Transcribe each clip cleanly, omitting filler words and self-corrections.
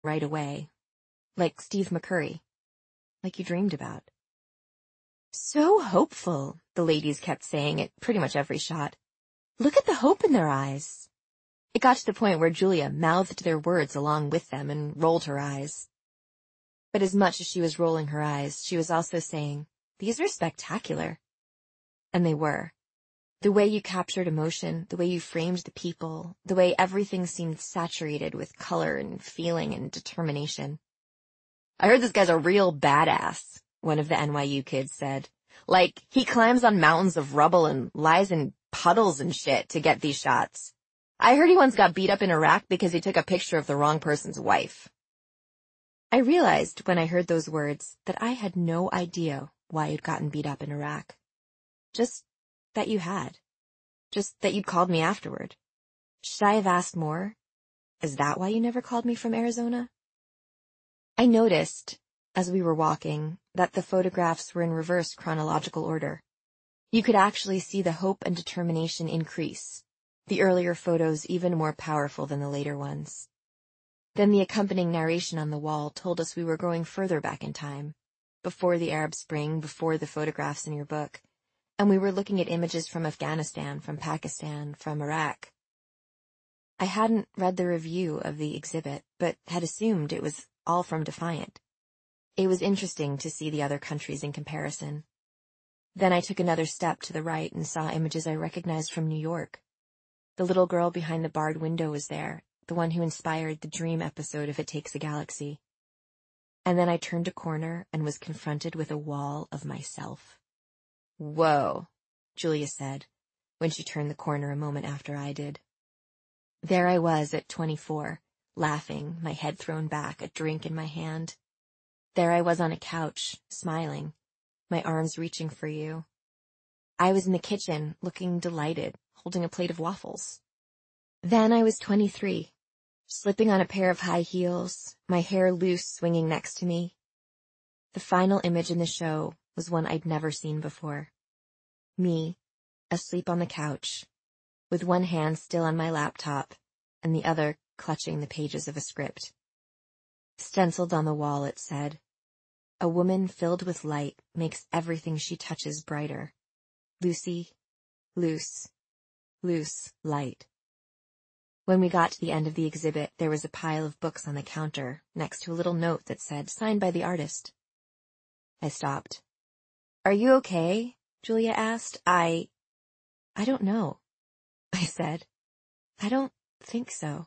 right away. Like Steve McCurry. Like you dreamed about. So hopeful, the ladies kept saying at pretty much every shot. Look at the hope in their eyes. It got to the point where Julia mouthed their words along with them and rolled her eyes. But as much as she was rolling her eyes, she was also saying, these are spectacular. And they were. The way you captured emotion, the way you framed the people, the way everything seemed saturated with color and feeling and determination. I heard this guy's a real badass, one of the NYU kids said. Like, he climbs on mountains of rubble and lies in puddles and shit to get these shots. I heard he once got beat up in Iraq because he took a picture of the wrong person's wife. I realized when I heard those words that I had no idea why you'd gotten beat up in Iraq. Just that you had. Just that you'd called me afterward. Should I have asked more? Is that why you never called me from Arizona? I noticed, as we were walking, that the photographs were in reverse chronological order. You could actually see the hope and determination increase, the earlier photos even more powerful than the later ones. Then the accompanying narration on the wall told us we were going further back in time, before the Arab Spring, before the photographs in your book, and we were looking at images from Afghanistan, from Pakistan, from Iraq. I hadn't read the review of the exhibit, but had assumed it was all from Defiant. It was interesting to see the other countries in comparison. Then I took another step to the right and saw images I recognized from New York. The little girl behind the barred window was there, the one who inspired the Dream episode of It Takes a Galaxy. And then I turned a corner and was confronted with a wall of myself. Whoa, Julia said, when she turned the corner a moment after I did. There I was at 24, laughing, my head thrown back, a drink in my hand. There I was on a couch, smiling, my arms reaching for you. I was in the kitchen, looking delighted, holding a plate of waffles. Then I was 23, slipping on a pair of high heels, my hair loose swinging next to me. The final image in the show was one I'd never seen before. Me, asleep on the couch, with one hand still on my laptop and the other clutching the pages of a script. Stenciled on the wall it said, "A woman filled with light makes everything she touches brighter. Lucy, loose, loose light." When we got to the end of the exhibit, there was a pile of books on the counter, next to a little note that said, "Signed by the artist." I stopped. "Are you okay?" Julia asked. I don't know," I said. "I don't think so."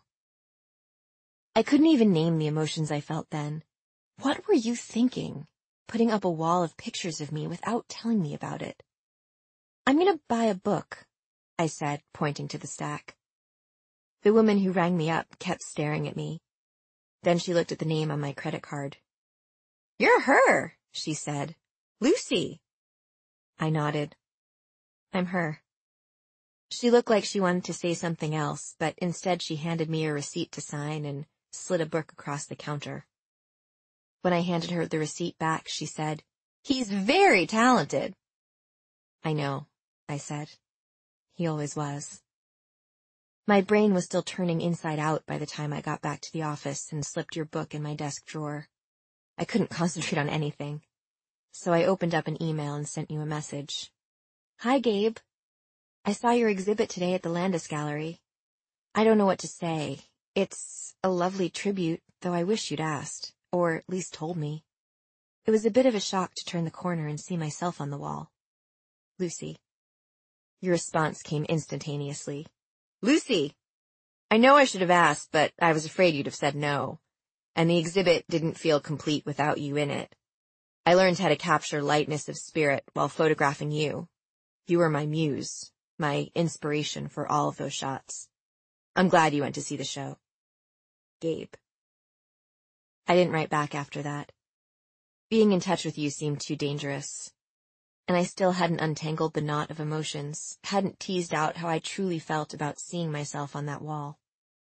I couldn't even name the emotions I felt then. What were you thinking, putting up a wall of pictures of me without telling me about it? "I'm going to buy a book," I said, pointing to the stack. The woman who rang me up kept staring at me. Then she looked at the name on my credit card. "You're her," she said. "Lucy." I nodded. "I'm her." She looked like she wanted to say something else, but instead she handed me a receipt to sign and slid a book across the counter. When I handed her the receipt back, she said, "He's very talented." "I know," I said. "He always was." My brain was still turning inside out by the time I got back to the office and slipped your book in my desk drawer. I couldn't concentrate on anything. So I opened up an email and sent you a message. "Hi, Gabe. I saw your exhibit today at the Landis Gallery. I don't know what to say. It's a lovely tribute, though I wish you'd asked, or at least told me. It was a bit of a shock to turn the corner and see myself on the wall. Lucy." Your response came instantaneously. "Lucy! I know I should have asked, but I was afraid you'd have said no, and the exhibit didn't feel complete without you in it. I learned how to capture lightness of spirit while photographing you. You were my muse, my inspiration for all of those shots. I'm glad you went to see the show. Gabe." I didn't write back after that. Being in touch with you seemed too dangerous. And I still hadn't untangled the knot of emotions, hadn't teased out how I truly felt about seeing myself on that wall.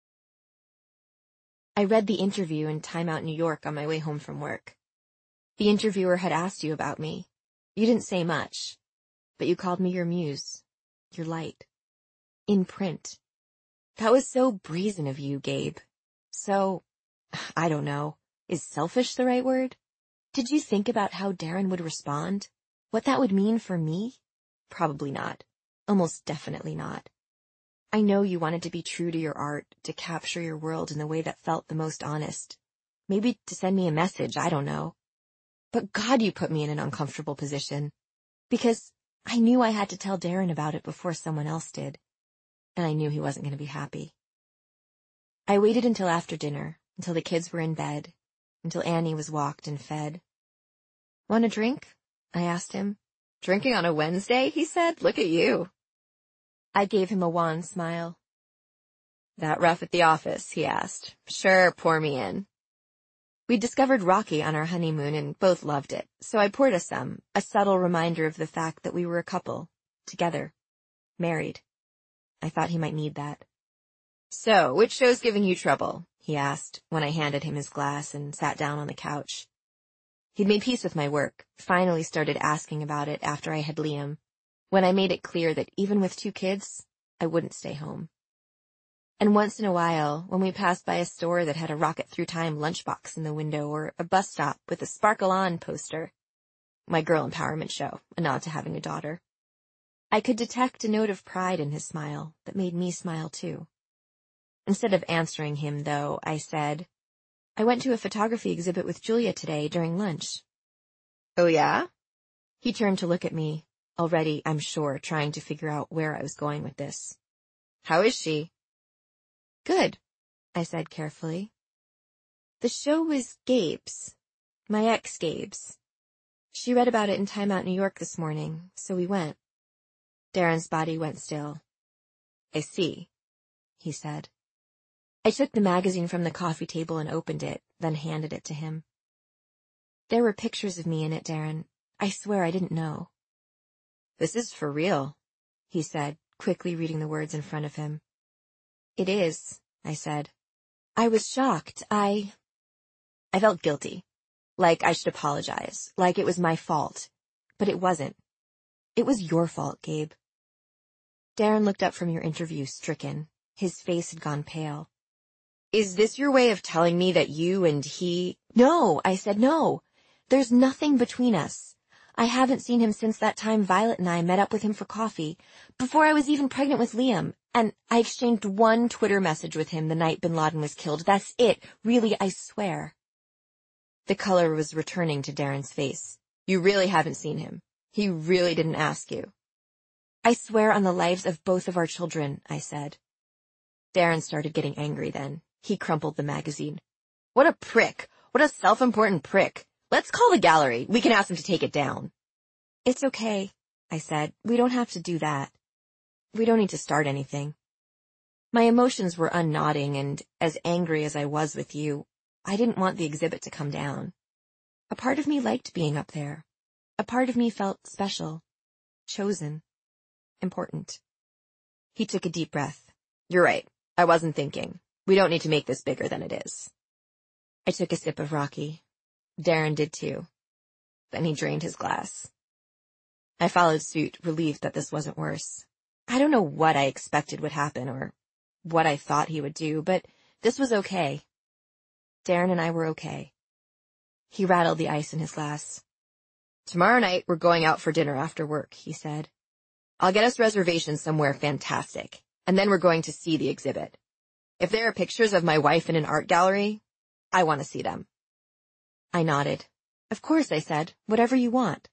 I read the interview in Time Out New York on my way home from work. The interviewer had asked you about me. You didn't say much, but you called me your muse, your light. In print. That was so brazen of you, Gabe. So I don't know. Is selfish the right word? Did you think about how Darren would respond? What that would mean for me? Probably not. Almost definitely not. I know you wanted to be true to your art, to capture your world in the way that felt the most honest. Maybe to send me a message, I don't know. But God, you put me in an uncomfortable position. Because I knew I had to tell Darren about it before someone else did. And I knew he wasn't going to be happy. I waited until after dinner, until the kids were in bed, until Annie was walked and fed. Want a drink? I asked him. Drinking on a Wednesday, he said. Look at you. I gave him a wan smile. That rough at the office, he asked. Sure, pour me in. We discovered Rocky on our honeymoon and both loved it, so I poured us some, a subtle reminder of the fact that we were a couple, together, married. I thought he might need that. So, which show's giving you trouble? He asked when I handed him his glass and sat down on the couch. He'd made peace with my work, finally started asking about it after I had Liam, when I made it clear that even with 2 kids, I wouldn't stay home. And once in a while, when we passed by a store that had a Rocket Through Time lunchbox in the window or a bus stop with a Sparkle On poster, my girl empowerment show, a nod to having a daughter, I could detect a note of pride in his smile that made me smile too. Instead of answering him, though, I said, I went to a photography exhibit with Julia today during lunch. Oh, yeah? He turned to look at me, already, I'm sure, trying to figure out where I was going with this. How is she? Good, I said carefully. The show was Gabe's, my ex Gabe's. She read about it in Time Out New York this morning, so we went. Darren's body went still. I see, he said. I took the magazine from the coffee table and opened it, then handed it to him. There were pictures of me in it, Darren. I swear I didn't know. This is for real, he said, quickly reading the words in front of him. It is, I said. I was shocked. I felt guilty. Like I should apologize. Like it was my fault. But it wasn't. It was your fault, Gabe. Darren looked up from your interview, stricken. His face had gone pale. Is this your way of telling me that you and he— No, I said no. There's nothing between us. I haven't seen him since that time Violet and I met up with him for coffee, before I was even pregnant with Liam, and I exchanged one Twitter message with him the night Bin Laden was killed. That's it. Really, I swear. The color was returning to Darren's face. You really haven't seen him. He really didn't ask you. I swear on the lives of both of our children, I said. Darren started getting angry then. He crumpled the magazine. What a prick. What a self-important prick. Let's call the gallery. We can ask him to take it down. It's okay, I said. We don't have to do that. We don't need to start anything. My emotions were unknotting, and as angry as I was with you, I didn't want the exhibit to come down. A part of me liked being up there. A part of me felt special, chosen, important. He took a deep breath. You're right. I wasn't thinking. We don't need to make this bigger than it is. I took a sip of Rocky. Darren did too. Then he drained his glass. I followed suit, relieved that this wasn't worse. I don't know what I expected would happen or what I thought he would do, but this was okay. Darren and I were okay. He rattled the ice in his glass. Tomorrow night we're going out for dinner after work, he said. I'll get us reservations somewhere fantastic, and then we're going to see the exhibit. If there are pictures of my wife in an art gallery, I want to see them. I nodded. Of course, I said. Whatever you want.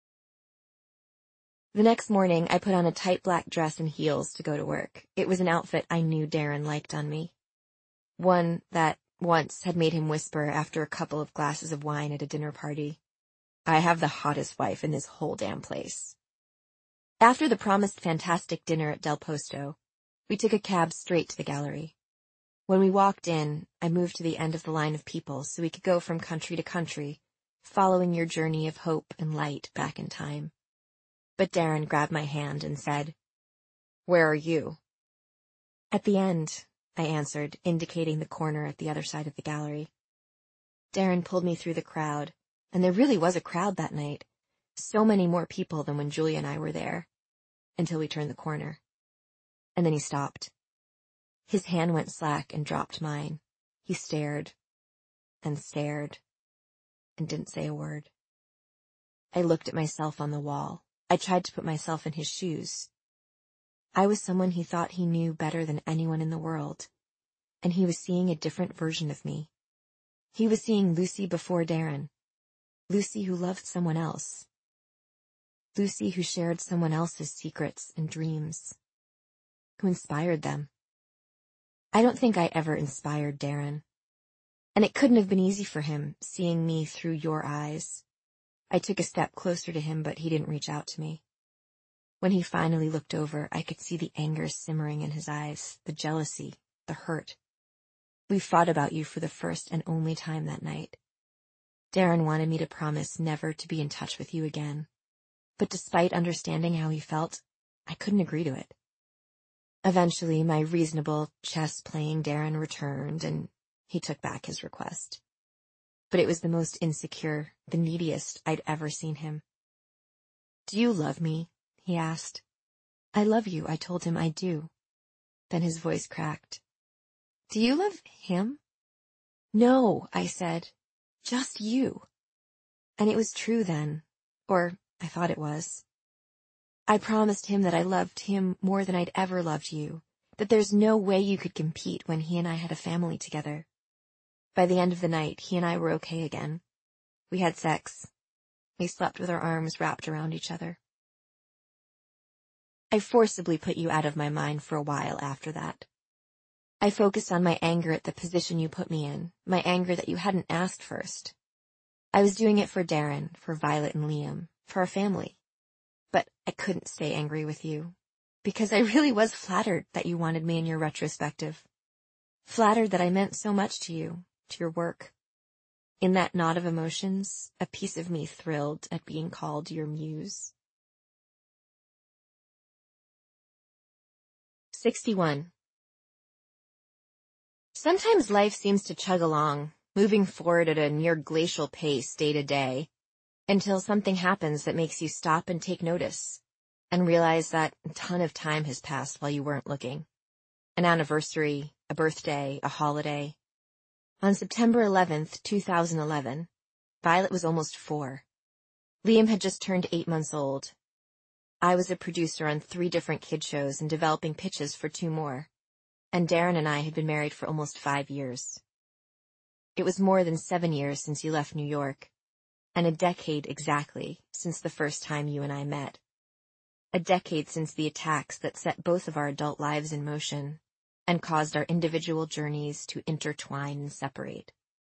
The next morning, I put on a tight black dress and heels to go to work. It was an outfit I knew Darren liked on me. One that once had made him whisper after a couple of glasses of wine at a dinner party, I have the hottest wife in this whole damn place. After the promised fantastic dinner at Del Posto, we took a cab straight to the gallery. When we walked in, I moved to the end of the line of people so we could go from country to country, following your journey of hope and light back in time. But Darren grabbed my hand and said, Where are you? At the end, I answered, indicating the corner at the other side of the gallery. Darren pulled me through the crowd, and there really was a crowd that night, so many more people than when Julia and I were there, until we turned the corner. And then he stopped. His hand went slack and dropped mine. He stared, and stared and didn't say a word. I looked at myself on the wall. I tried to put myself in his shoes. I was someone he thought he knew better than anyone in the world, and he was seeing a different version of me. He was seeing Lucy before Darren, Lucy who loved someone else, Lucy who shared someone else's secrets and dreams, who inspired them. I don't think I ever inspired Darren, and it couldn't have been easy for him, seeing me through your eyes. I took a step closer to him, but he didn't reach out to me. When he finally looked over, I could see the anger simmering in his eyes, the jealousy, the hurt. We fought about you for the first and only time that night. Darren wanted me to promise never to be in touch with you again. But despite understanding how he felt, I couldn't agree to it. Eventually, my reasonable chess-playing Darren returned, and he took back his request. But it was the most insecure, the neediest I'd ever seen him. "Do you love me?" he asked. "I love you," I told him I do. Then his voice cracked. "Do you love him?" "No," I said. "Just you." And it was true then, or I thought it was. I promised him that I loved him more than I'd ever loved you, that there's no way you could compete when he and I had a family together. By the end of the night, he and I were okay again. We had sex. We slept with our arms wrapped around each other. I forcibly put you out of my mind for a while after that. I focused on my anger at the position you put me in, my anger that you hadn't asked first. I was doing it for Darren, for Violet and Liam, for our family. But I couldn't stay angry with you, because I really was flattered that you wanted me in your retrospective. Flattered that I meant so much to you, to your work. In that knot of emotions, a piece of me thrilled at being called your muse. 61. Sometimes life seems to chug along, moving forward at a near glacial pace day to day, until something happens that makes you stop and take notice, and realize that a ton of time has passed while you weren't looking. An anniversary, a birthday, a holiday. On September 11th, 2011, Violet was almost 4. Liam had just turned 8 months old. I was a producer on 3 different kid shows and developing pitches for 2 more, and Darren and I had been married for almost 5 years. It was more than 7 years since you left New York, and a decade exactly since the first time you and I met. A decade since the attacks that set both of our adult lives in motion and caused our individual journeys to intertwine and separate.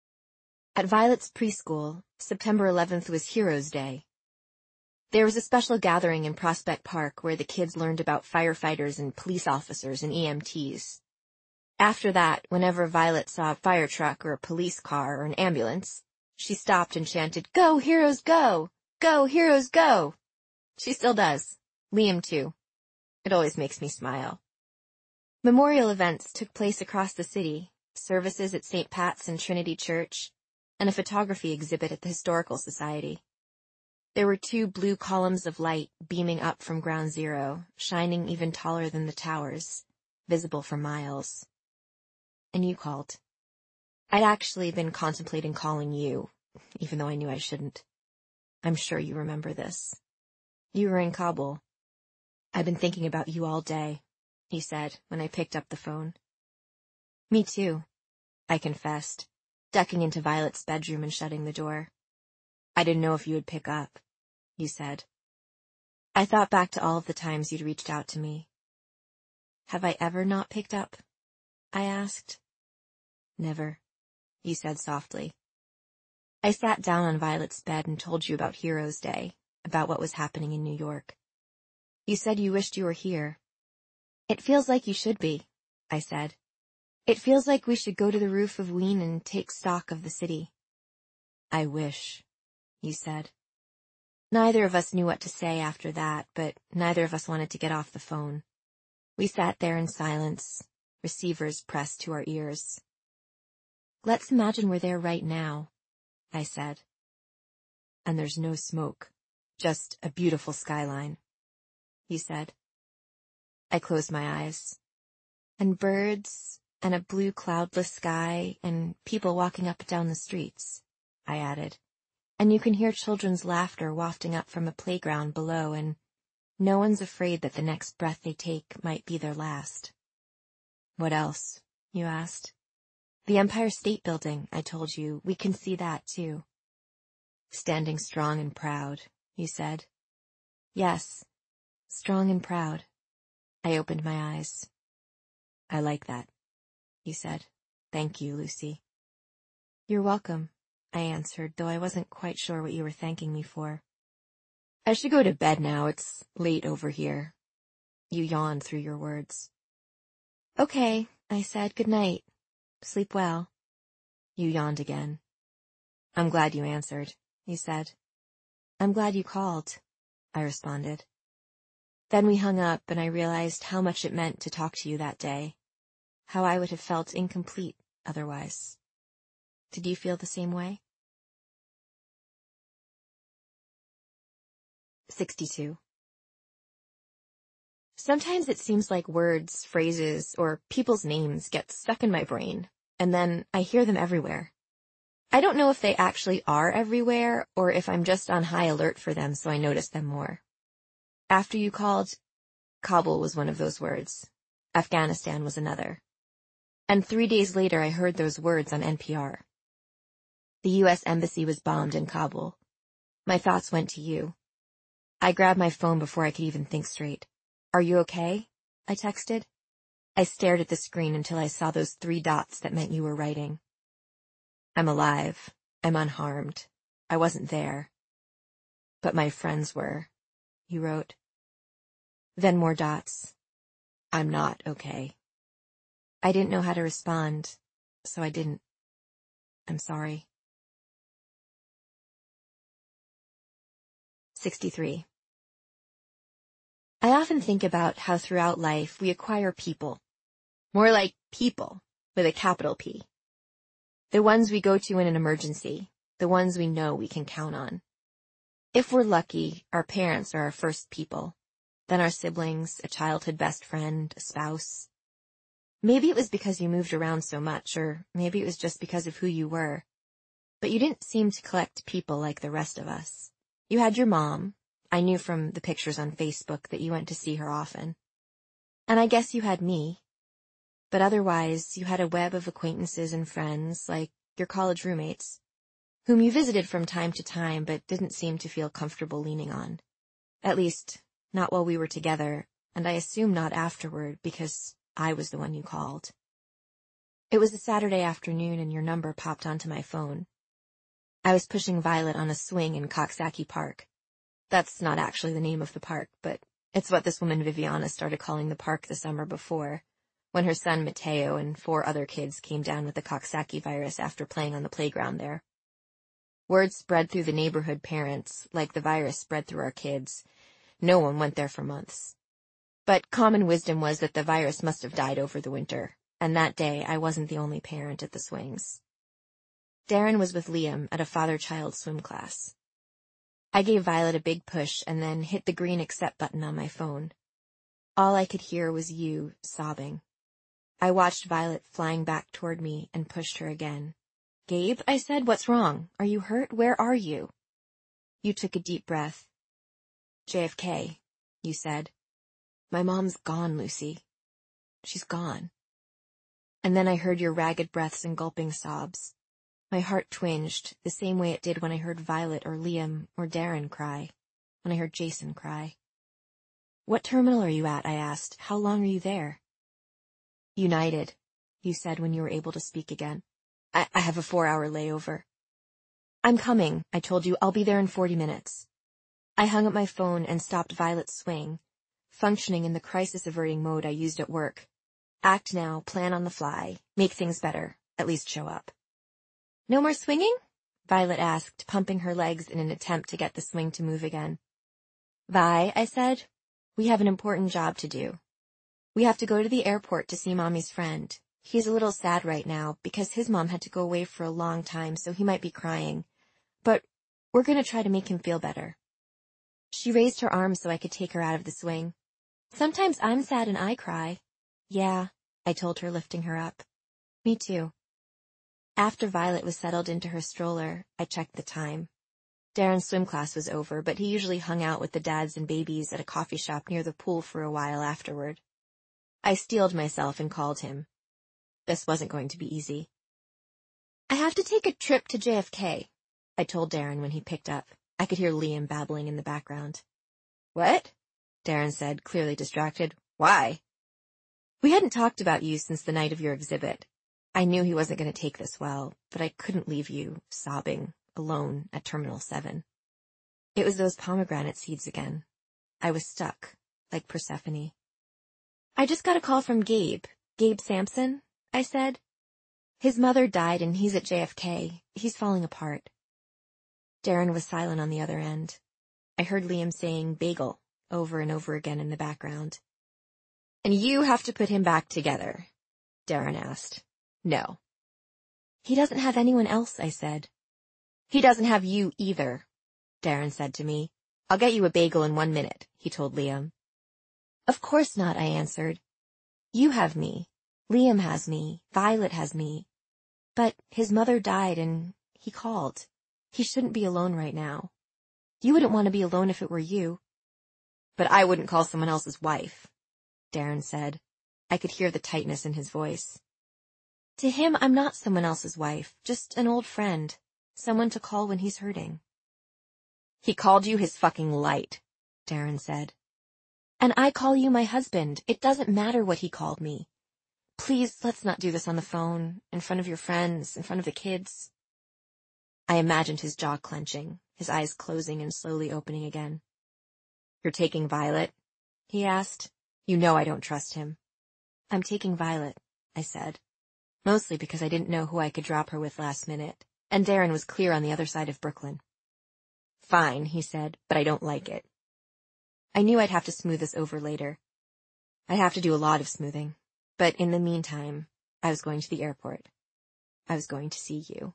At Violet's preschool, September 11th was Heroes Day. There was a special gathering in Prospect Park where the kids learned about firefighters and police officers and EMTs. After that, whenever Violet saw a fire truck or a police car or an ambulance, she stopped and chanted, "Go, heroes, go! Go, heroes, go!" She still does. Liam, too. It always makes me smile. Memorial events took place across the city, services at St. Pat's and Trinity Church, and a photography exhibit at the Historical Society. There were 2 blue columns of light beaming up from Ground Zero, shining even taller than the towers, visible for miles. And you called. I'd actually been contemplating calling you, even though I knew I shouldn't. I'm sure you remember this. You were in Kabul. "I've been thinking about you all day," he said when I picked up the phone. "Me too," I confessed, ducking into Violet's bedroom and shutting the door. "I didn't know if you would pick up," you said. I thought back to all of the times you'd reached out to me. "Have I ever not picked up?" I asked. "Never," you said softly. I sat down on Violet's bed and told you about Heroes Day, about what was happening in New York. You said you wished you were here. "It feels like you should be," I said. "It feels like we should go to the roof of Wien and take stock of the city." "I wish," you said. Neither of us knew what to say after that, but neither of us wanted to get off the phone. We sat there in silence, receivers pressed to our ears. "Let's imagine we're there right now," I said. "And there's no smoke, just a beautiful skyline," you said. I closed my eyes. "And birds and a blue cloudless sky, and people walking up and down the streets," I added. "And you can hear children's laughter wafting up from a playground below, and no one's afraid that the next breath they take might be their last." "What else?" you asked. "The Empire State Building, I told you. We can see that, too." "Standing strong and proud," you said. "Yes, strong and proud." I opened my eyes. "I like that," you said. "Thank you, Lucy." "You're welcome," I answered, though I wasn't quite sure what you were thanking me for. "I should go to bed now. It's late over here." You yawned through your words. "Okay," I said. "Good night. Sleep well." You yawned again. "I'm glad you answered," you said. "I'm glad you called," I responded. Then we hung up, and I realized how much it meant to talk to you that day, how I would have felt incomplete otherwise. Did you feel the same way? 62. Sometimes it seems like words, phrases, or people's names get stuck in my brain, and then I hear them everywhere. I don't know if they actually are everywhere, or if I'm just on high alert for them so I notice them more. After you called, Kabul was one of those words. Afghanistan was another. And 3 days later I heard those words on NPR. The U.S. Embassy was bombed in Kabul. My thoughts went to you. I grabbed my phone before I could even think straight. "Are you okay?" I texted. I stared at the screen until I saw those 3 dots that meant you were writing. "I'm alive. I'm unharmed. I wasn't there. But my friends were," you wrote. Then more dots. "I'm not okay." I didn't know how to respond, so I didn't. I'm sorry. 63. I often think about how throughout life we acquire people. More like people, with a capital P. The ones we go to in an emergency, the ones we know we can count on. If we're lucky, our parents are our first people, then our siblings, a childhood best friend, a spouse. Maybe it was because you moved around so much, or maybe it was just because of who you were. But you didn't seem to collect people like the rest of us. You had your mom. I knew from the pictures on Facebook that you went to see her often. And I guess you had me. But otherwise, you had a web of acquaintances and friends, like your college roommates, whom you visited from time to time but didn't seem to feel comfortable leaning on. At least, not while we were together, and I assume not afterward, because I was the one you called. It was a Saturday afternoon and your number popped onto my phone. I was pushing Violet on a swing in Coxsackie Park. That's not actually the name of the park, but it's what this woman Viviana started calling the park the summer before, when her son Mateo and 4 other kids came down with the Coxsackie virus after playing on the playground there. Word spread through the neighborhood parents, like the virus spread through our kids. No one went there for months. But common wisdom was that the virus must have died over the winter, and that day I wasn't the only parent at the swings. Darren was with Liam at a father-child swim class. I gave Violet a big push and then hit the green accept button on my phone. All I could hear was you sobbing. I watched Violet flying back toward me and pushed her again. "Gabe," I said, "what's wrong? Are you hurt? Where are you?" You took a deep breath. "JFK," you said. "My mom's gone, Lucy. She's gone." And then I heard your ragged breaths and gulping sobs. My heart twinged, the same way it did when I heard Violet or Liam or Darren cry, when I heard Jason cry. "What terminal are you at?" I asked. "How long are you there?" "United," you said when you were able to speak again. I have a 4-hour layover." "I'm coming," I told you. "I'll be there in 40 minutes." I hung up my phone and stopped Violet's swing, functioning in the crisis-averting mode I used at work. Act now, plan on the fly, make things better, at least show up. "No more swinging?" Violet asked, pumping her legs in an attempt to get the swing to move again. "Vi," I said, "we have an important job to do. We have to go to the airport to see Mommy's friend. He's a little sad right now because his mom had to go away for a long time, so he might be crying. But we're going to try to make him feel better." She raised her arm so I could take her out of the swing. "Sometimes I'm sad and I cry." "Yeah," I told her, lifting her up. Me too. After Violet was settled into her stroller, I checked the time. Darren's swim class was over, but he usually hung out with the dads and babies at a coffee shop near the pool for a while afterward. I steeled myself and called him. This wasn't going to be easy. I have to take a trip to JFK, I told Darren when he picked up. I could hear Liam babbling in the background. What? Darren said, clearly distracted. Why? We hadn't talked about you since the night of your exhibit. I knew he wasn't going to take this well, but I couldn't leave you, sobbing, alone at Terminal 7. It was those pomegranate seeds again. I was stuck, like Persephone. I just got a call from Gabe Sampson, I said. His mother died and he's at JFK. He's falling apart. Darren was silent on the other end. I heard Liam saying bagel over and over again in the background. And you have to put him back together, Darren asked. No. He doesn't have anyone else, I said. He doesn't have you either, Darren said to me. I'll get you a bagel in 1 minute, he told Liam. Of course not, I answered. You have me. Liam has me. Violet has me. But his mother died and he called. He shouldn't be alone right now. You wouldn't want to be alone if it were you. But I wouldn't call someone else's wife, Darren said. I could hear the tightness in his voice. To him, I'm not someone else's wife, just an old friend, someone to call when he's hurting. He called you his fucking light, Darren said. And I call you my husband. It doesn't matter what he called me. Please, let's not do this on the phone, in front of your friends, in front of the kids. I imagined his jaw clenching, his eyes closing and slowly opening again. You're taking Violet? He asked. You know I don't trust him. I'm taking Violet, I said. Mostly because I didn't know who I could drop her with last minute, and Darren was clear on the other side of Brooklyn. Fine, he said, but I don't like it. I knew I'd have to smooth this over later. I'd have to do a lot of smoothing, but in the meantime, I was going to the airport. I was going to see you.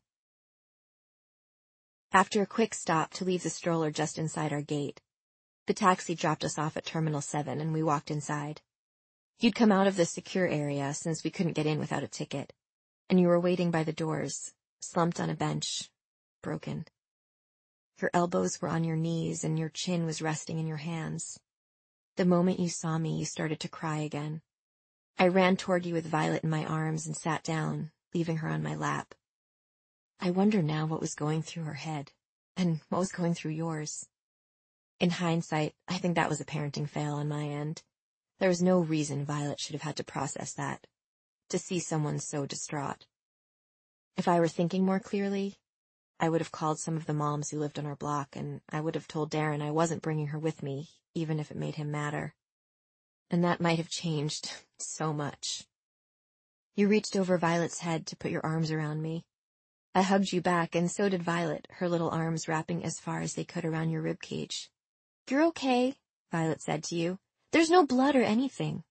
After a quick stop to leave the stroller just inside our gate, the taxi dropped us off at Terminal 7 and we walked inside. You'd come out of the secure area since we couldn't get in without a ticket, and you were waiting by the doors, slumped on a bench, broken. Your elbows were on your knees and your chin was resting in your hands. The moment you saw me, you started to cry again. I ran toward you with Violet in my arms and sat down, leaving her on my lap. I wonder now what was going through her head, and what was going through yours. In hindsight, I think that was a parenting fail on my end. There was no reason Violet should have had to process that, to see someone so distraught. If I were thinking more clearly, I would have called some of the moms who lived on our block, and I would have told Darren I wasn't bringing her with me, even if it made him madder. And that might have changed so much. You reached over Violet's head to put your arms around me. I hugged you back, and so did Violet, her little arms wrapping as far as they could around your ribcage. You're okay, Violet said to you. There's no blood or anything.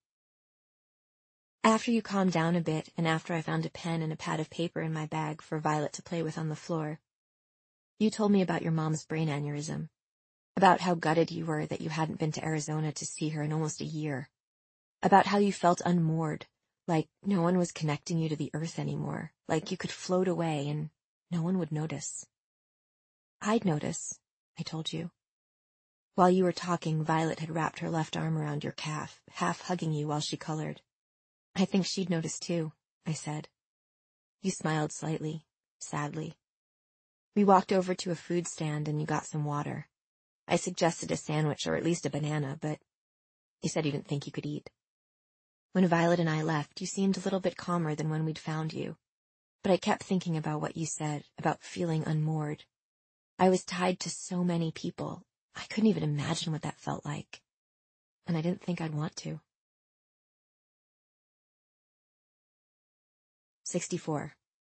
After you calmed down a bit, and after I found a pen and a pad of paper in my bag for Violet to play with on the floor, you told me about your mom's brain aneurysm, about how gutted you were that you hadn't been to Arizona to see her in almost a year, about how you felt unmoored, like no one was connecting you to the earth anymore, like you could float away and no one would notice. I'd notice, I told you. While you were talking, Violet had wrapped her left arm around your calf, half hugging you while she colored. I think she'd notice too, I said. You smiled slightly, sadly. We walked over to a food stand and you got some water. I suggested a sandwich or at least a banana, but you said you didn't think you could eat. When Violet and I left, you seemed a little bit calmer than when we'd found you. But I kept thinking about what you said, about feeling unmoored. I was tied to so many people. I couldn't even imagine what that felt like. And I didn't think I'd want to. 64.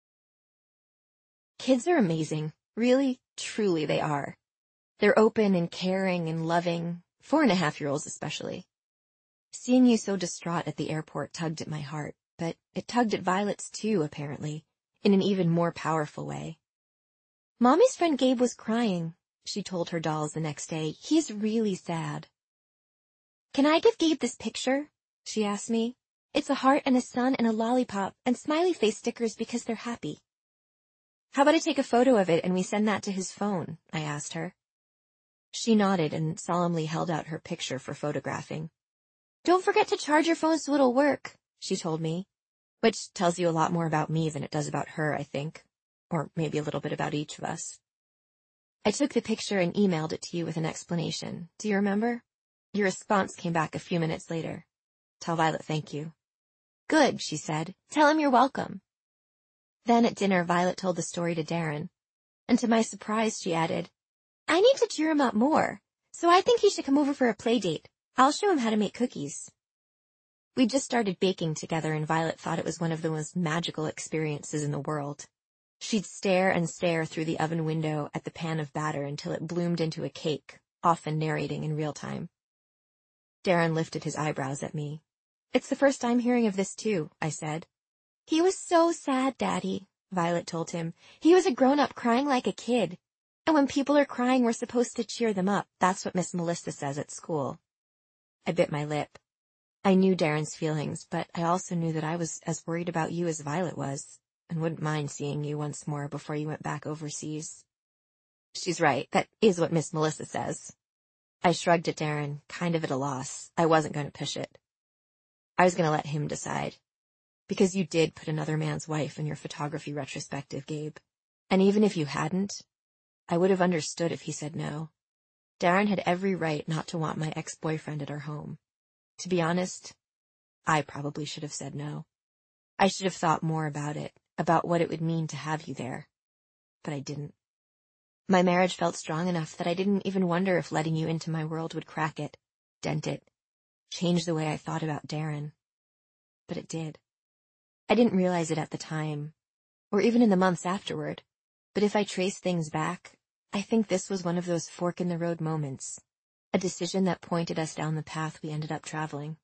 Kids are amazing. Really, truly they are. They're open and caring and loving, 4.5-year-olds especially. Seeing you so distraught at the airport tugged at my heart, but it tugged at Violet's too, apparently, in an even more powerful way. Mommy's friend Gabe was crying, she told her dolls the next day. He's really sad. Can I give Gabe this picture? She asked me. It's a heart and a sun and a lollipop and smiley face stickers because they're happy. How about I take a photo of it and we send that to his phone? I asked her. She nodded and solemnly held out her picture for photographing. Don't forget to charge your phone so it'll work, she told me, which tells you a lot more about me than it does about her, I think, or maybe a little bit about each of us. I took the picture and emailed it to you with an explanation. Do you remember? Your response came back a few minutes later. Tell Violet thank you. Good, she said. Tell him you're welcome. Then at dinner, Violet told the story to Darren, and to my surprise, she added, I need to cheer him up more, so I think he should come over for a play date. I'll show him how to make cookies. We just started baking together, and Violet thought it was one of the most magical experiences in the world. She'd stare and stare through the oven window at the pan of batter until it bloomed into a cake, often narrating in real time. Darren lifted his eyebrows at me. It's the first time hearing of this too, I said. He was so sad, Daddy, Violet told him. He was a grown-up crying like a kid. And when people are crying, we're supposed to cheer them up. That's what Miss Melissa says at school. I bit my lip. I knew Darren's feelings, but I also knew that I was as worried about you as Violet was, and wouldn't mind seeing you once more before you went back overseas. She's right. That is what Miss Melissa says. I shrugged at Darren, kind of at a loss. I wasn't going to push it. I was going to let him decide. Because you did put another man's wife in your photography retrospective, Gabe. And even if you hadn't, I would have understood if he said no. Darren had every right not to want my ex-boyfriend at our home. To be honest, I probably should have said no. I should have thought more about it, about what it would mean to have you there. But I didn't. My marriage felt strong enough that I didn't even wonder if letting you into my world would crack it, dent it, change the way I thought about Darren. But it did. I didn't realize it at the time, or even in the months afterward, but if I trace things back, I think this was one of those fork-in-the-road moments, a decision that pointed us down the path we ended up traveling.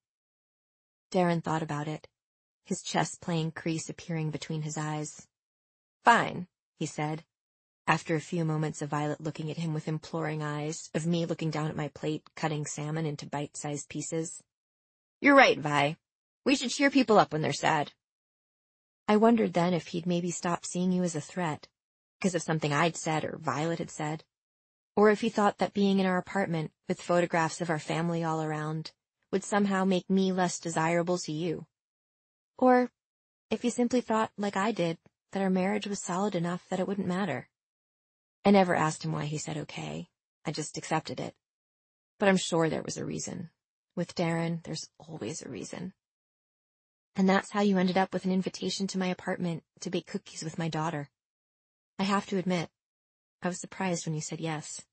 Darren thought about it, his chest-playing crease appearing between his eyes. Fine, he said, after a few moments of Violet looking at him with imploring eyes, of me looking down at my plate, cutting salmon into bite-sized pieces. You're right, Vi. We should cheer people up when they're sad. I wondered then if he'd maybe stop seeing you as a threat, because of something I'd said or Violet had said, or if he thought that being in our apartment with photographs of our family all around would somehow make me less desirable to you. Or if he simply thought, like I did, that our marriage was solid enough that it wouldn't matter. I never asked him why he said okay. I just accepted it. But I'm sure there was a reason. With Darren, there's always a reason. And that's how you ended up with an invitation to my apartment to bake cookies with my daughter. I have to admit, I was surprised when you said yes.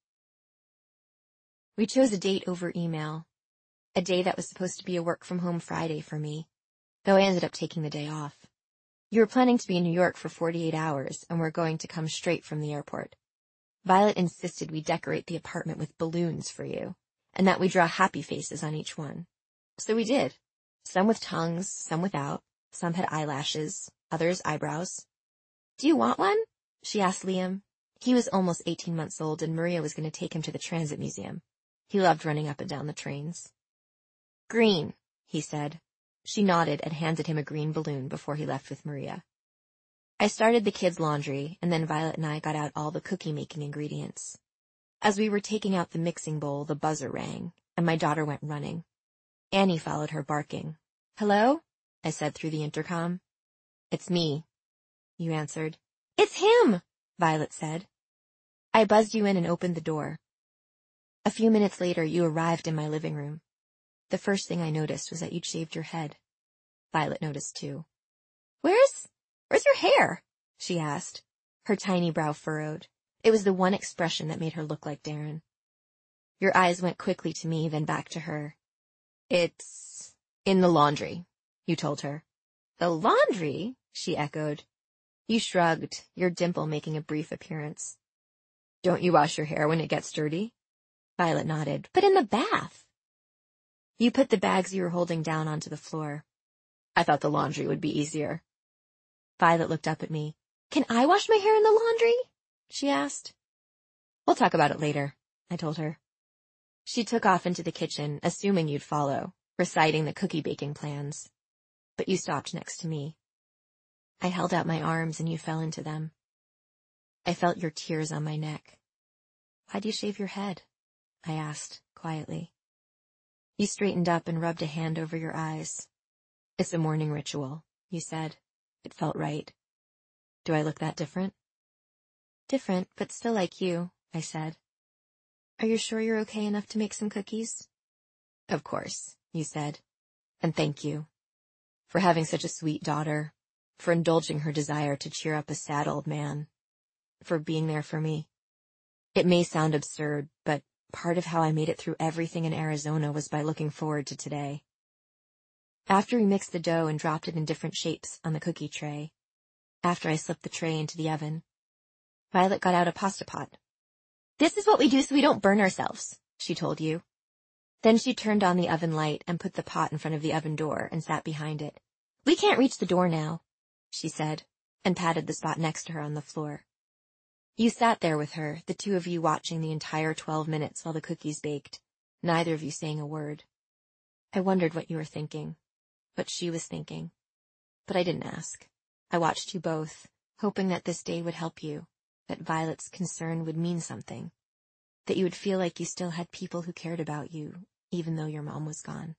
We chose a date over email, a day that was supposed to be a work-from-home Friday for me, though I ended up taking the day off. You were planning to be in New York for 48 hours, and we're going to come straight from the airport. Violet insisted we decorate the apartment with balloons for you, and that we draw happy faces on each one. So we did. Some with tongues, some without. Some had eyelashes, others eyebrows. Do you want one? She asked Liam. He was almost 18 months old, and Maria was going to take him to the transit museum. He loved running up and down the trains. Green, he said. She nodded and handed him a green balloon before he left with Maria. I started the kids' laundry, and then Violet and I got out all the cookie-making ingredients. As we were taking out the mixing bowl, the buzzer rang, and my daughter went running. Annie followed her, barking. Hello? I said through the intercom. It's me, you answered. It's him, Violet said. I buzzed you in and opened the door. A few minutes later, you arrived in my living room. The first thing I noticed was that you'd shaved your head. Violet noticed too. Where's your hair? She asked, her tiny brow furrowed. It was the one expression that made her look like Darren. Your eyes went quickly to me, then back to her. It's in the laundry, you told her. The laundry? She echoed. You shrugged, your dimple making a brief appearance. Don't you wash your hair when it gets dirty? Violet nodded. But in the bath. You put the bags you were holding down onto the floor. I thought the laundry would be easier. Violet looked up at me. Can I wash my hair in the laundry? She asked. We'll talk about it later, I told her. She took off into the kitchen, assuming you'd follow, reciting the cookie baking plans. but you stopped next to me. I held out my arms and you fell into them. I felt your tears on my neck. Why'd you shave your head? I asked, quietly. You straightened up and rubbed a hand over your eyes. It's a morning ritual, you said. It felt right. Do I look that different? Different, but still like you, I said. Are you sure you're okay enough to make some cookies? Of course, you said. And thank you. For having such a sweet daughter. For indulging her desire to cheer up a sad old man. For being there for me. It may sound absurd, but part of how I made it through everything in Arizona was by looking forward to today. After we mixed the dough and dropped it in different shapes on the cookie tray, after I slipped the tray into the oven, Violet got out a pasta pot. This is what we do so we don't burn ourselves, she told you. Then she turned on the oven light and put the pot in front of the oven door and sat behind it. We can't reach the door now, she said, and patted the spot next to her on the floor. You sat there with her, the two of you watching the entire 12 minutes while the cookies baked, neither of you saying a word. I wondered what you were thinking, what she was thinking, but I didn't ask. I watched you both, hoping that this day would help you, that Violet's concern would mean something, that you would feel like you still had people who cared about you, even though your mom was gone.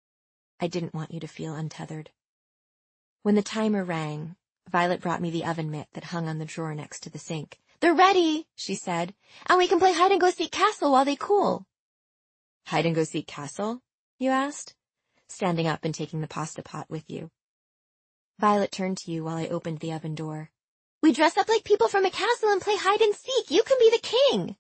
I didn't want you to feel untethered. When the timer rang, Violet brought me the oven mitt that hung on the drawer next to the sink. They're ready, she said, and we can play hide-and-go-seek castle while they cool. Hide-and-go-seek castle? You asked, standing up and taking the pasta pot with you. Violet turned to you while I opened the oven door. We dress up like people from a castle and play hide-and-seek. You can be the king.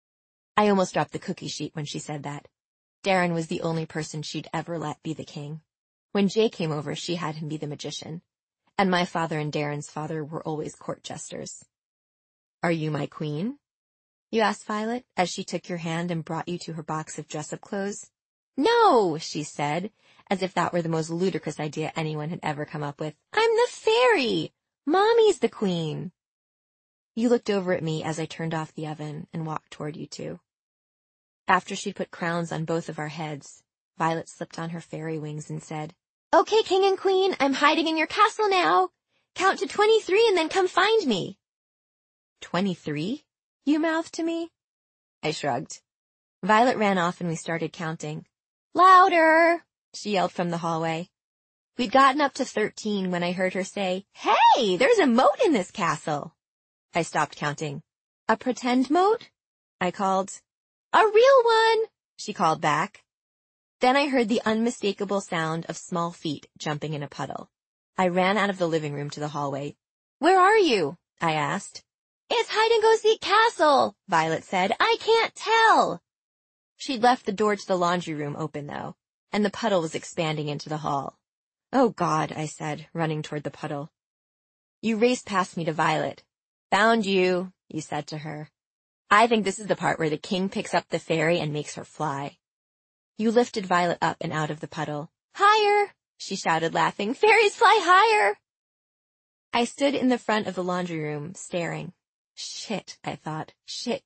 I almost dropped the cookie sheet when she said that. Darren was the only person she'd ever let be the king. When Jay came over, she had him be the magician. And my father and Darren's father were always court jesters. Are you my queen? You asked Violet, as she took your hand and brought you to her box of dress-up clothes. No, she said, as if that were the most ludicrous idea anyone had ever come up with. I'm the fairy. Mommy's the queen. You looked over at me as I turned off the oven and walked toward you two. After she'd put crowns on both of our heads, Violet slipped on her fairy wings and said, Okay, king and queen, I'm hiding in your castle now. Count to 23 and then come find me. 23? You mouthed to me. I shrugged. Violet ran off and we started counting. Louder, she yelled from the hallway. We'd gotten up to 13 when I heard her say, Hey, there's a moat in this castle. I stopped counting. A pretend moat? I called. A real one, she called back. Then I heard the unmistakable sound of small feet jumping in a puddle. I ran out of the living room to the hallway. Where are you? I asked. It's hide-and-go-seek castle, Violet said. I can't tell. She'd left the door to the laundry room open, though, and the puddle was expanding into the hall. Oh, God, I said, running toward the puddle. You raced past me to Violet. Found you, you said to her. I think this is the part where the king picks up the fairy and makes her fly. You lifted Violet up and out of the puddle. Higher, she shouted, laughing. Fairies fly higher. I stood in the front of the laundry room, staring. Shit, I thought. Shit.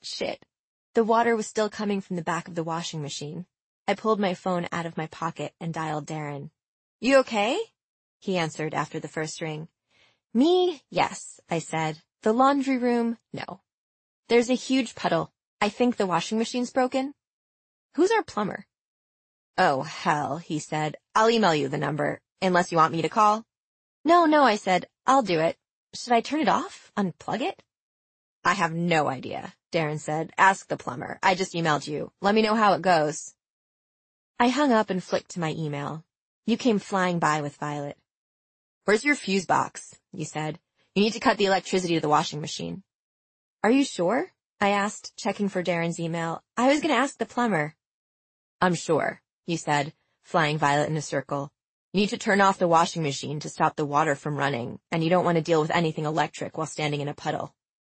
The water was still coming from the back of the washing machine. I pulled my phone out of my pocket and dialed Darren. You okay? He answered after the first ring. Me, yes, I said. The laundry room, no. There's a huge puddle. I think the washing machine's broken. Who's our plumber? Oh, hell, he said. I'll email you the number, unless you want me to call. No, I said. I'll do it. Should I turn it off? Unplug it? I have no idea, Darren said. Ask the plumber. I just emailed you. Let me know how it goes. I hung up and flicked to my email. You came flying by with Violet. Where's your fuse box? You said. You need to cut the electricity to the washing machine. Are you sure? I asked, checking for Darren's email. I was going to ask the plumber. I'm sure, you said, flying Violet in a circle. You need to turn off the washing machine to stop the water from running, and you don't want to deal with anything electric while standing in a puddle.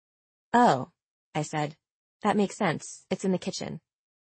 Oh, I said. That makes sense. It's in the kitchen.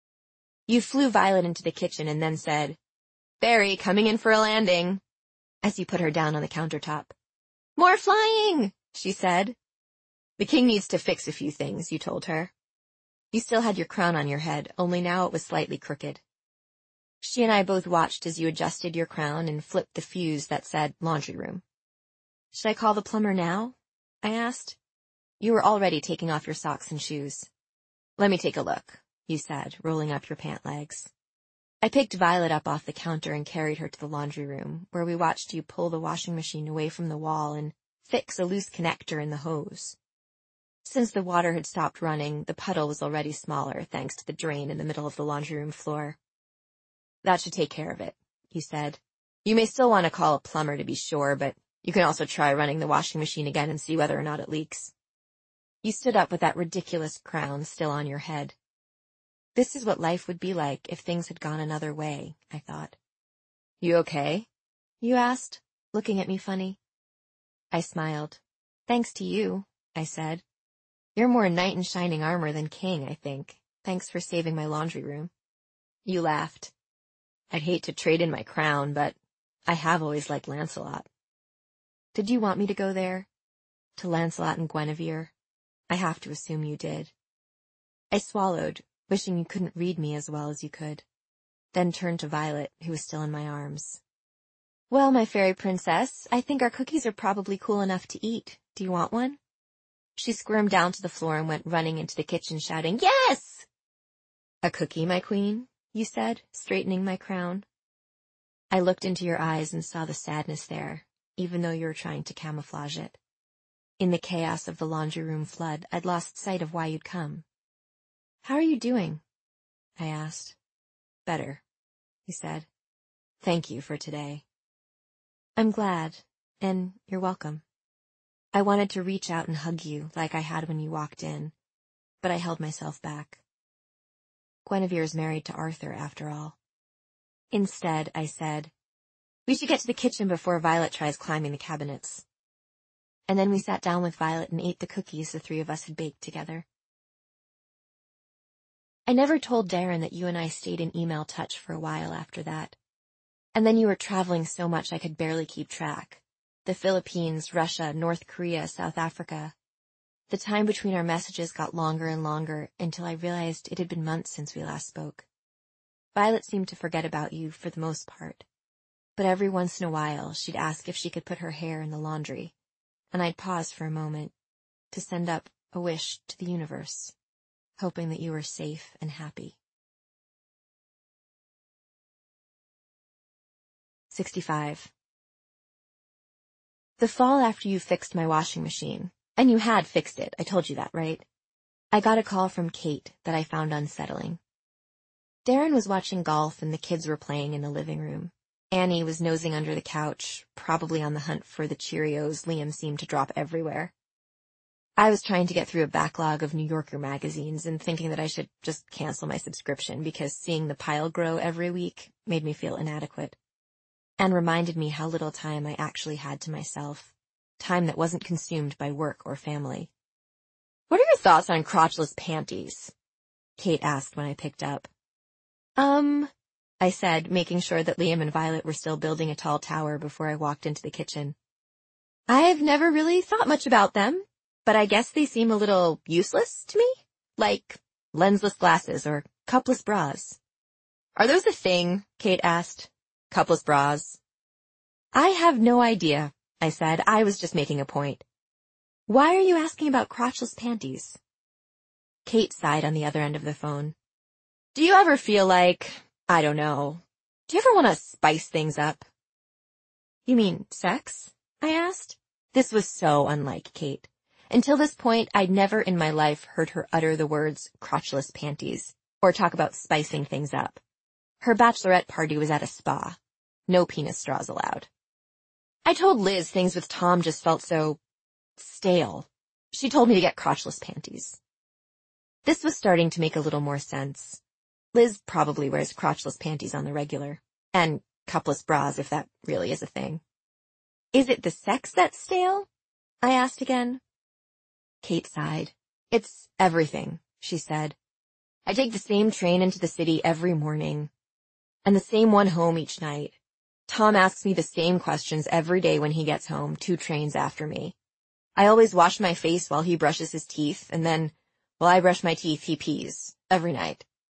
You flew Violet into the kitchen and then said, Fairy, coming in for a landing, as you put her down on the countertop. More flying, she said. The king needs to fix a few things, you told her. You still had your crown on your head, only now it was slightly crooked. She and I both watched as you adjusted your crown and flipped the fuse that said laundry room. Should I call the plumber now? I asked. You were already taking off your socks and shoes. Let me take a look, you said, rolling up your pant legs. I picked Violet up off the counter and carried her to the laundry room, where we watched you pull the washing machine away from the wall and fix a loose connector in the hose. Since the water had stopped running, the puddle was already smaller thanks to the drain in the middle of the laundry room floor. That should take care of it, you said. You may still want to call a plumber to be sure, but you can also try running the washing machine again and see whether or not it leaks. You stood up with that ridiculous crown still on your head. This is what life would be like if things had gone another way, I thought. You okay? You asked, looking at me funny. I smiled. Thanks to you, I said. You're more knight in shining armor than king, I think. Thanks for saving my laundry room. You laughed. I'd hate to trade in my crown, but I have always liked Lancelot. Did you want me to go there? To Lancelot and Guinevere? I have to assume you did. I swallowed, wishing you couldn't read me as well as you could, then turned to Violet, who was still in my arms. Well, my fairy princess, I think our cookies are probably cool enough to eat. Do you want one? She squirmed down to the floor and went running into the kitchen, shouting, Yes! A cookie, my queen, you said, straightening my crown. I looked into your eyes and saw the sadness there, even though you were trying to camouflage it. In the chaos of the laundry room flood, I'd lost sight of why you'd come. How are you doing? I asked. Better, he said. Thank you for today. I'm glad, and you're welcome. I wanted to reach out and hug you like I had when you walked in, but I held myself back. Guinevere's married to Arthur, after all. Instead, I said, we should get to the kitchen before Violet tries climbing the cabinets. And then we sat down with Violet and ate the cookies the three of us had baked together. I never told Darren that you and I stayed in email touch for a while after that. And then you were traveling so much I could barely keep track. The Philippines, Russia, North Korea, South Africa. The time between our messages got longer and longer until I realized it had been months since we last spoke. Violet seemed to forget about you for the most part. But every once in a while she'd ask if she could put her hair in the laundry. And I'd pause for a moment to send up a wish to the universe, hoping that you were safe and happy. 65. The fall after you fixed my washing machine, and you had fixed it, I told you that, right? I got a call from Kate that I found unsettling. Darren was watching golf and the kids were playing in the living room. Annie was nosing under the couch, probably on the hunt for the Cheerios Liam seemed to drop everywhere. I was trying to get through a backlog of New Yorker magazines and thinking that I should just cancel my subscription because seeing the pile grow every week made me feel inadequate. And reminded me how little time I actually had to myself, time that wasn't consumed by work or family. What are your thoughts on crotchless panties? Kate asked when I picked up. I said, making sure that Liam and Violet were still building a tall tower before I walked into the kitchen. I've never really thought much about them, but I guess they seem a little useless to me, like lensless glasses or cupless bras. Are those a thing? Kate asked. Cupless bras. I have no idea, I said. I was just making a point. Why are you asking about crotchless panties? Kate sighed on the other end of the phone. Do you ever feel like, I don't know, do you ever want to spice things up? You mean sex? I asked. This was so unlike Kate. Until this point, I'd never in my life heard her utter the words crotchless panties or talk about spicing things up. Her bachelorette party was at a spa. No penis straws allowed. I told Liz things with Tom just felt so stale. She told me to get crotchless panties. This was starting to make a little more sense. Liz probably wears crotchless panties on the regular, and cupless bras if that really is a thing. Is it the sex that's stale? I asked again. Kate sighed. It's everything, she said. I take the same train into the city every morning, and the same one home each night. Tom asks me the same questions every day when he gets home, 2 trains after me. I always wash my face while he brushes his teeth, and then, while I brush my teeth, he pees, every night.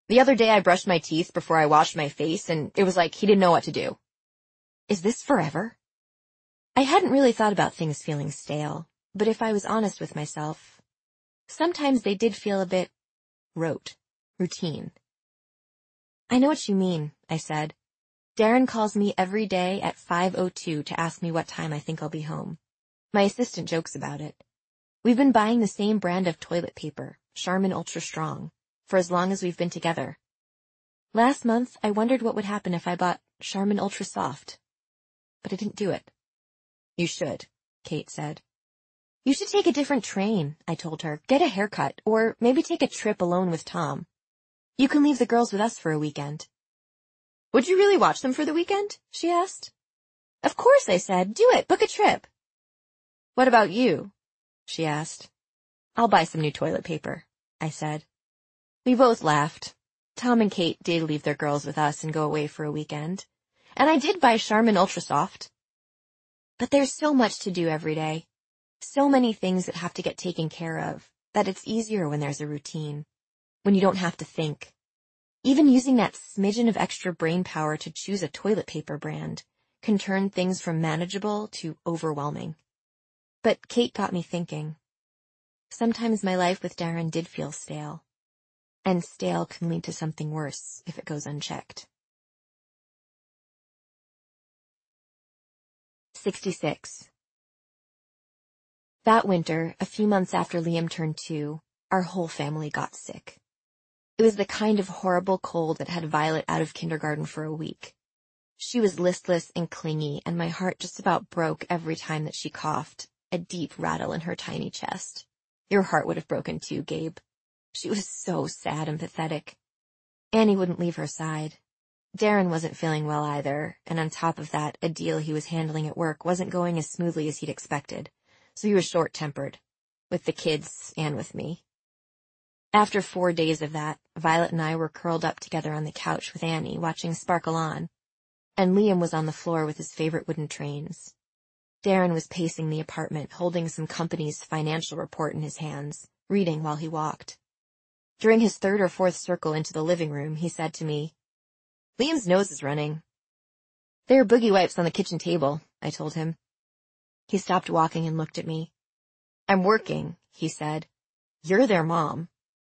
The other day I brushed my teeth before I washed my face, and it was like he didn't know what to do. Is this forever? I hadn't really thought about things feeling stale, but if I was honest with myself, sometimes they did feel a bit routine. I know what you mean, I said. Darren calls me every day at 5:02 to ask me what time I think I'll be home. My assistant jokes about it. We've been buying the same brand of toilet paper, Charmin Ultra Strong, for as long as we've been together. Last month, I wondered what would happen if I bought Charmin Ultra Soft. But I didn't do it. You should, Kate said. You should take a different train, I told her. Get a haircut, or maybe take a trip alone with Tom. You can leave the girls with us for a weekend. Would you really watch them for the weekend? She asked. Of course, I said. Do it. Book a trip. What about you? She asked. I'll buy some new toilet paper, I said. We both laughed. Tom and Kate did leave their girls with us and go away for a weekend. And I did buy Charmin Ultra Soft. But there's so much to do every day. So many things that have to get taken care of, that it's easier when there's a routine, when you don't have to think. Even using that smidgen of extra brain power to choose a toilet paper brand can turn things from manageable to overwhelming. But Kate got me thinking. Sometimes my life with Darren did feel stale. And stale can lead to something worse if it goes unchecked. 66. That winter, a few months after Liam turned 2, our whole family got sick. It was the kind of horrible cold that had Violet out of kindergarten for a week. She was listless and clingy, and my heart just about broke every time that she coughed, a deep rattle in her tiny chest. Your heart would have broken too, Gabe. She was so sad and pathetic. Annie wouldn't leave her side. Darren wasn't feeling well either, and on top of that, a deal he was handling at work wasn't going as smoothly as he'd expected, so he was short-tempered, with the kids and with me. After 4 days of that, Violet and I were curled up together on the couch with Annie, watching Sparkle On, and Liam was on the floor with his favorite wooden trains. Darren was pacing the apartment, holding some company's financial report in his hands, reading while he walked. During his 3rd or 4th circle into the living room, he said to me, Liam's nose is running. There are boogie wipes on the kitchen table, I told him. He stopped walking and looked at me. I'm working, he said. You're their mom.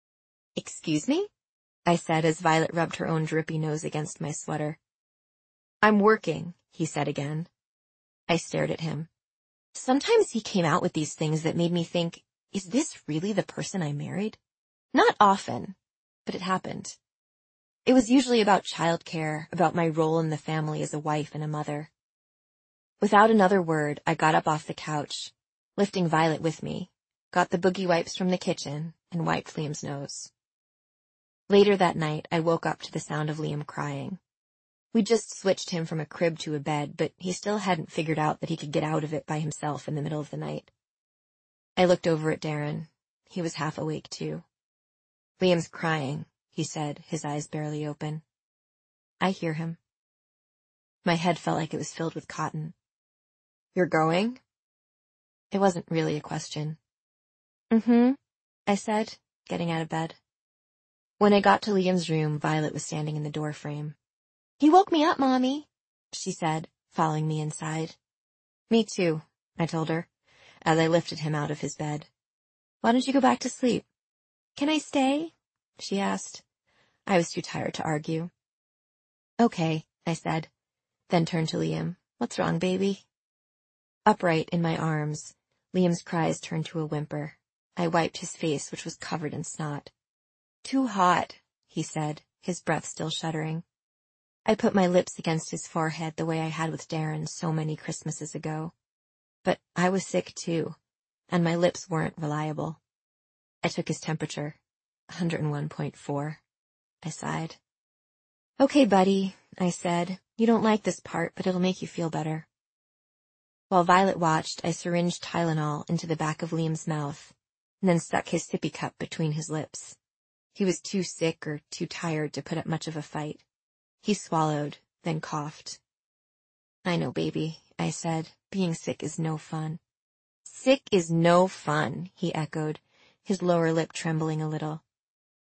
Excuse me? I said as Violet rubbed her own drippy nose against my sweater. I'm working, he said again. I stared at him. Sometimes he came out with these things that made me think, is this really the person I married? Not often, but it happened. It was usually about childcare, about my role in the family as a wife and a mother. Without another word, I got up off the couch, lifting Violet with me, got the boogie wipes from the kitchen, and wiped Liam's nose. Later that night, I woke up to the sound of Liam crying. We just switched him from a crib to a bed, but he still hadn't figured out that he could get out of it by himself in the middle of the night. I looked over at Darren. He was half awake, too. Liam's crying, he said, his eyes barely open. I hear him. My head felt like it was filled with cotton. You're going? It wasn't really a question. I said, getting out of bed. When I got to Liam's room, Violet was standing in the doorframe. You woke me up, Mommy, she said, following me inside. Me too, I told her, as I lifted him out of his bed. Why don't you go back to sleep? Can I stay? She asked. I was too tired to argue. Okay, I said, then turned to Liam. What's wrong, baby? Upright in my arms, Liam's cries turned to a whimper. I wiped his face, which was covered in snot. Too hot, he said, his breath still shuddering. I put my lips against his forehead the way I had with Darren so many Christmases ago. But I was sick too, and my lips weren't reliable. I took his temperature, 101.4. I sighed. Okay, buddy, I said. You don't like this part, but it'll make you feel better. While Violet watched, I syringed Tylenol into the back of Liam's mouth, and then stuck his sippy cup between his lips. He was too sick or too tired to put up much of a fight. He swallowed, then coughed. I know, baby, I said. Being sick is no fun. Sick is no fun, he echoed, his lower lip trembling a little.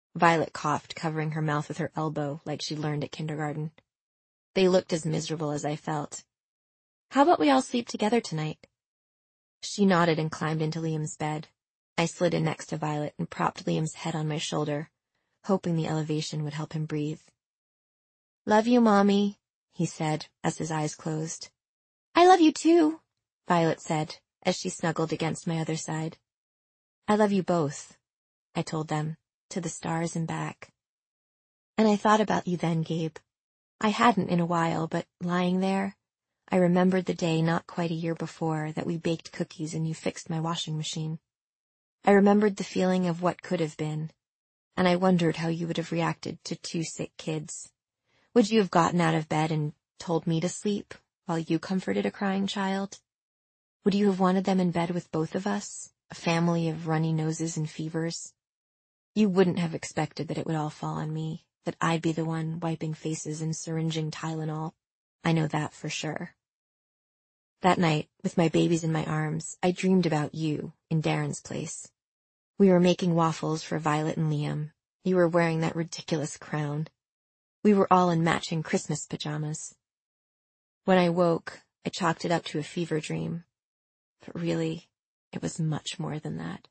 Violet coughed, covering her mouth with her elbow like she'd learned at kindergarten. They looked as miserable as I felt. How about we all sleep together tonight? She nodded and climbed into Liam's bed. I slid in next to Violet and propped Liam's head on my shoulder, hoping the elevation would help him breathe. Love you, Mommy, he said as his eyes closed. I love you too, Violet said as she snuggled against my other side. I love you both, I told them, to the stars and back. And I thought about you then, Gabe. I hadn't in a while, but lying there, I remembered the day not quite a year before that we baked cookies and you fixed my washing machine. I remembered the feeling of what could have been, and I wondered how you would have reacted to two sick kids. Would you have gotten out of bed and told me to sleep while you comforted a crying child? Would you have wanted them in bed with both of us, a family of runny noses and fevers? You wouldn't have expected that it would all fall on me, that I'd be the one wiping faces and syringing Tylenol. I know that for sure. That night, with my babies in my arms, I dreamed about you in Darren's place. We were making waffles for Violet and Liam. You were wearing that ridiculous crown. We were all in matching Christmas pajamas. When I woke, I chalked it up to a fever dream. But really, it was much more than that.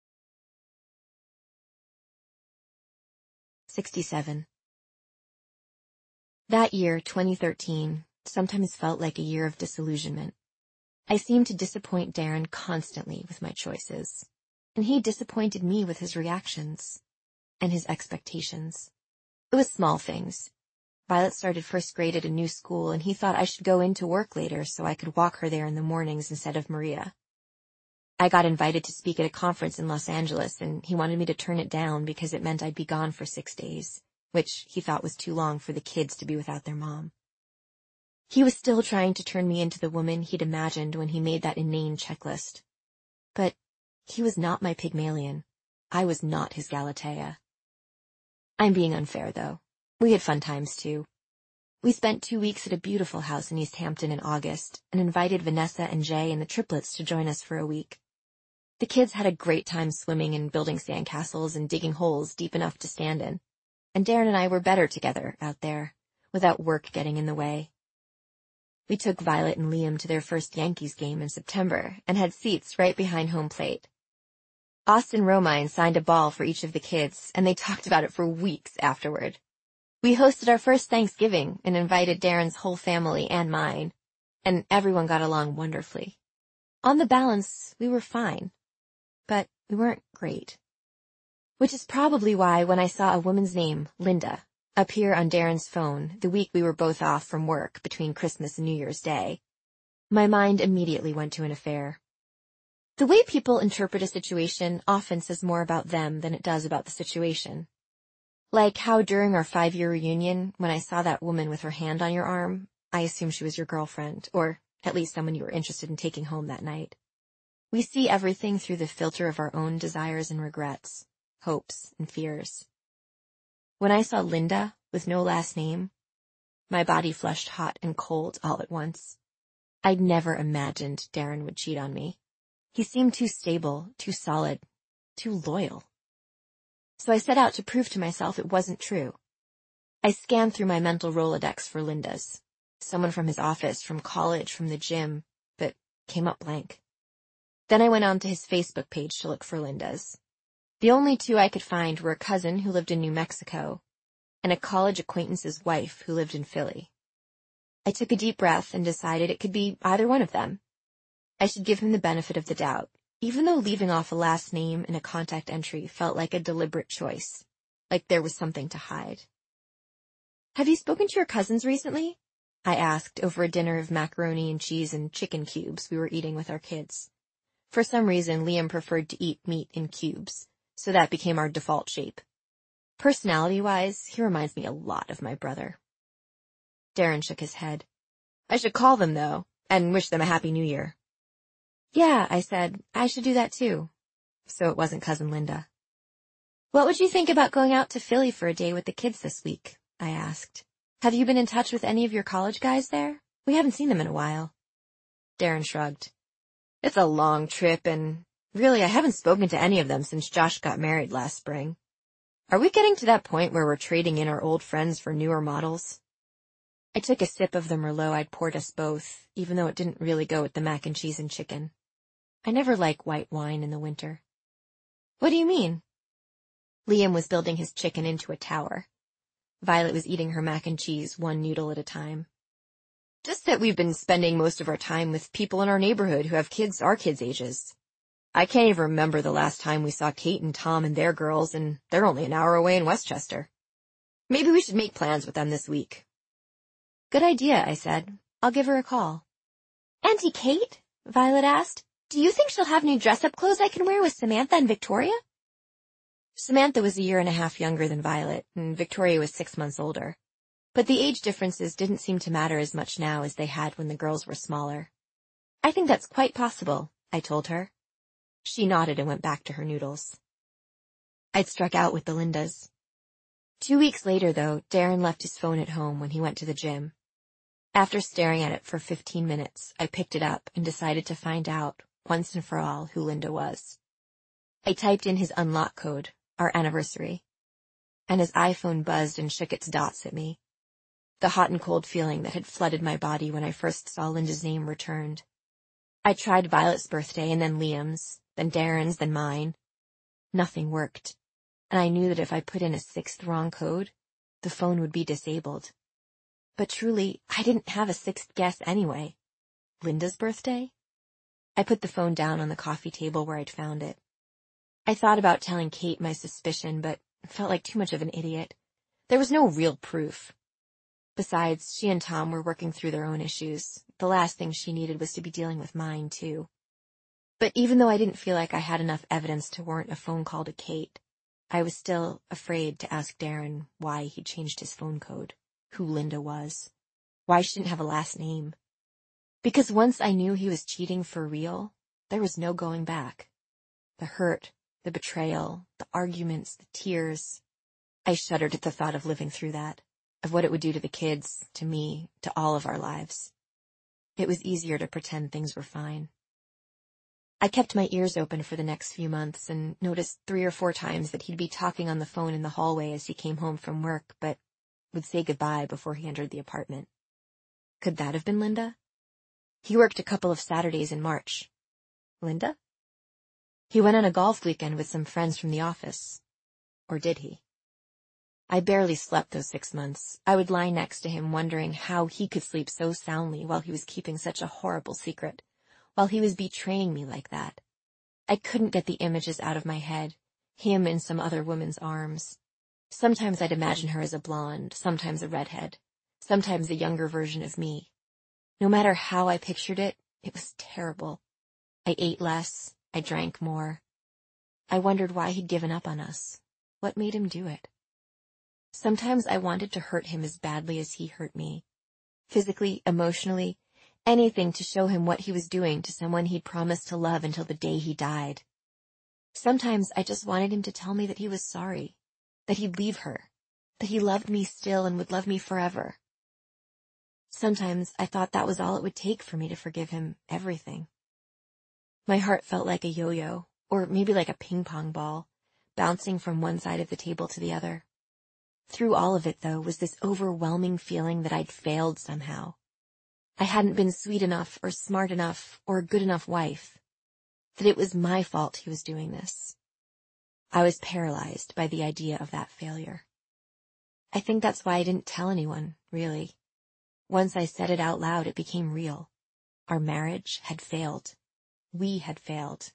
67. That year, 2013, sometimes felt like a year of disillusionment. I seemed to disappoint Darren constantly with my choices, and he disappointed me with his reactions and his expectations. It was small things. Violet started first grade at a new school, and he thought I should go into work later so I could walk her there in the mornings instead of Maria. I got invited to speak at a conference in Los Angeles, and he wanted me to turn it down because it meant I'd be gone for 6 days, which he thought was too long for the kids to be without their mom. He was still trying to turn me into the woman he'd imagined when he made that inane checklist. But he was not my Pygmalion. I was not his Galatea. I'm being unfair, though. We had fun times, too. We spent 2 weeks at a beautiful house in East Hampton in August and invited Vanessa and Jay and the triplets to join us for a week. The kids had a great time swimming and building sandcastles and digging holes deep enough to stand in. And Darren and I were better together out there, without work getting in the way. We took Violet and Liam to their first Yankees game in September and had seats right behind home plate. Austin Romine signed a ball for each of the kids, and they talked about it for weeks afterward. We hosted our first Thanksgiving and invited Darren's whole family and mine, and everyone got along wonderfully. On the balance, we were fine, but we weren't great. Which is probably why when I saw a woman's name, Linda, appear on Darren's phone the week we were both off from work between Christmas and New Year's Day, my mind immediately went to an affair. The way people interpret a situation often says more about them than it does about the situation. Like how during our 5-year reunion, when I saw that woman with her hand on your arm, I assumed she was your girlfriend, or at least someone you were interested in taking home that night. We see everything through the filter of our own desires and regrets, hopes and fears. When I saw Linda with no last name, my body flushed hot and cold all at once. I'd never imagined Darren would cheat on me. He seemed too stable, too solid, too loyal. So I set out to prove to myself it wasn't true. I scanned through my mental Rolodex for Linda's. Someone from his office, from college, from the gym, but came up blank. Then I went on to his Facebook page to look for Linda's. The only 2 I could find were a cousin who lived in New Mexico and a college acquaintance's wife who lived in Philly. I took a deep breath and decided it could be either one of them. I should give him the benefit of the doubt, even though leaving off a last name in a contact entry felt like a deliberate choice, like there was something to hide. Have you spoken to your cousins recently? I asked over a dinner of macaroni and cheese and chicken cubes we were eating with our kids. For some reason, Liam preferred to eat meat in cubes, so that became our default shape. Personality-wise, he reminds me a lot of my brother. Darren shook his head. I should call them, though, and wish them a Happy New Year. Yeah, I said, I should do that too. So it wasn't Cousin Linda. What would you think about going out to Philly for a day with the kids this week? I asked. Have you been in touch with any of your college guys there? We haven't seen them in a while. Darren shrugged. It's a long trip, and really I haven't spoken to any of them since Josh got married last spring. Are we getting to that point where we're trading in our old friends for newer models? I took a sip of the Merlot I'd poured us both, even though it didn't really go with the mac and cheese and chicken. I never like white wine in the winter. What do you mean? Liam was building his chicken into a tower. Violet was eating her mac and cheese one noodle at a time. Just that we've been spending most of our time with people in our neighborhood who have kids our kids' ages. I can't even remember the last time we saw Kate and Tom and their girls, and they're only an hour away in Westchester. Maybe we should make plans with them this week. Good idea, I said. I'll give her a call. Auntie Kate? Violet asked. Do you think she'll have new dress-up clothes I can wear with Samantha and Victoria? Samantha was 1.5 years younger than Violet, and Victoria was 6 months older. But the age differences didn't seem to matter as much now as they had when the girls were smaller. I think that's quite possible, I told her. She nodded and went back to her noodles. I'd struck out with the Lindas. 2 weeks later, though, Darren left his phone at home when he went to the gym. After staring at it for 15 minutes, I picked it up and decided to find out, once and for all, who Linda was. I typed in his unlock code, our anniversary, and his iPhone buzzed and shook its dots at me. The hot and cold feeling that had flooded my body when I first saw Linda's name returned. I tried Violet's birthday and then Liam's, then Darren's, then mine. Nothing worked, and I knew that if I put in a 6th wrong code, the phone would be disabled. But truly, I didn't have a 6th guess anyway. Linda's birthday? I put the phone down on the coffee table where I'd found it. I thought about telling Kate my suspicion, but felt like too much of an idiot. There was no real proof. Besides, she and Tom were working through their own issues. The last thing she needed was to be dealing with mine, too. But even though I didn't feel like I had enough evidence to warrant a phone call to Kate, I was still afraid to ask Darren why he'd changed his phone code, who Linda was, why she didn't have a last name. Because once I knew he was cheating for real, there was no going back. The hurt, the betrayal, the arguments, the tears. I shuddered at the thought of living through that, of what it would do to the kids, to me, to all of our lives. It was easier to pretend things were fine. I kept my ears open for the next few months and noticed 3 or 4 times that he'd be talking on the phone in the hallway as he came home from work, but would say goodbye before he entered the apartment. Could that have been Linda? He worked a couple of Saturdays in March. Linda? He went on a golf weekend with some friends from the office. Or did he? I barely slept those 6 months. I would lie next to him wondering how he could sleep so soundly while he was keeping such a horrible secret, while he was betraying me like that. I couldn't get the images out of my head, him in some other woman's arms. Sometimes I'd imagine her as a blonde, sometimes a redhead, sometimes a younger version of me. No matter how I pictured it, it was terrible. I ate less, I drank more. I wondered why he'd given up on us. What made him do it? Sometimes I wanted to hurt him as badly as he hurt me. Physically, emotionally, anything to show him what he was doing to someone he'd promised to love until the day he died. Sometimes I just wanted him to tell me that he was sorry, that he'd leave her, that he loved me still and would love me forever. Sometimes I thought that was all it would take for me to forgive him everything. My heart felt like a yo-yo, or maybe like a ping-pong ball, bouncing from one side of the table to the other. Through all of it, though, was this overwhelming feeling that I'd failed somehow. I hadn't been sweet enough or smart enough or a good enough wife. That it was my fault he was doing this. I was paralyzed by the idea of that failure. I think that's why I didn't tell anyone, really. Once I said it out loud, it became real. Our marriage had failed. We had failed.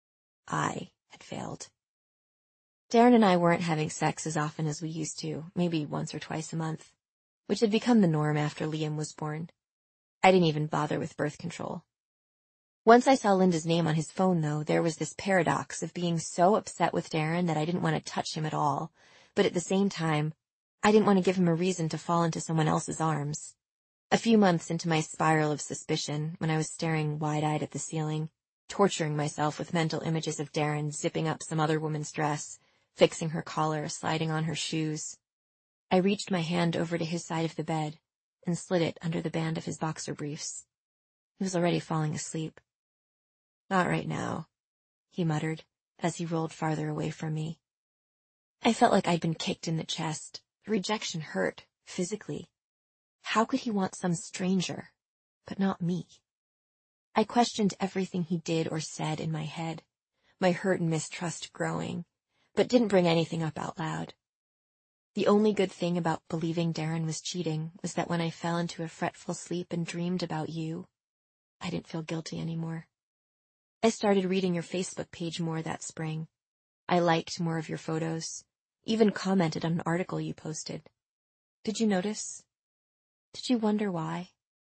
I had failed. Darren and I weren't having sex as often as we used to, maybe once or twice a month, which had become the norm after Liam was born. I didn't even bother with birth control. Once I saw Linda's name on his phone, though, there was this paradox of being so upset with Darren that I didn't want to touch him at all, but at the same time, I didn't want to give him a reason to fall into someone else's arms. A few months into my spiral of suspicion, when I was staring wide-eyed at the ceiling, torturing myself with mental images of Darren zipping up some other woman's dress, fixing her collar, sliding on her shoes, I reached my hand over to his side of the bed and slid it under the band of his boxer briefs. He was already falling asleep. Not right now, he muttered as he rolled farther away from me. I felt like I'd been kicked in the chest. Rejection hurt, physically. How could he want some stranger, but not me? I questioned everything he did or said in my head, my hurt and mistrust growing, but didn't bring anything up out loud. The only good thing about believing Darren was cheating was that when I fell into a fretful sleep and dreamed about you, I didn't feel guilty anymore. I started reading your Facebook page more that spring. I liked more of your photos, even commented on an article you posted. Did you notice? Did you wonder why?